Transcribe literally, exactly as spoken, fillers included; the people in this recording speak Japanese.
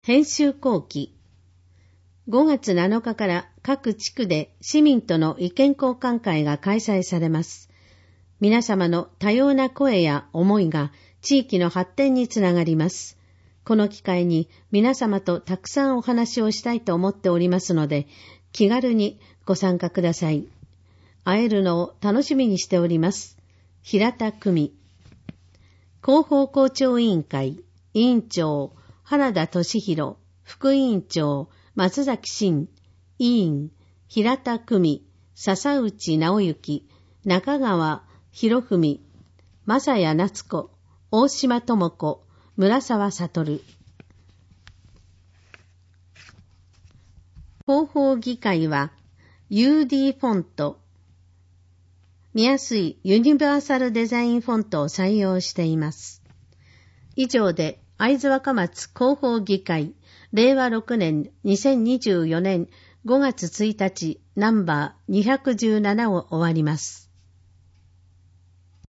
編集後期。ごがつなのかから各地区で市民との意見交換会が開催されます。皆様の多様な声や思いが地域の発展につながります。この機会に皆様とたくさんお話をしたいと思っておりますので、気軽にご参加ください。会えるのを楽しみにしております。平田久美。広報校長委員会委員長原田俊弘、副委員長松崎真、委員平田久美、笹内直之、中川博文、正谷夏子、大島智子、村沢悟。広報議会は ユーディー フォント、見やすいユニバーサルデザインフォントを採用しています。以上で会津若松広報議会れいわろくねんにせんにじゅうよねんごがつついたちナンバーにひゃくじゅうななを終わります。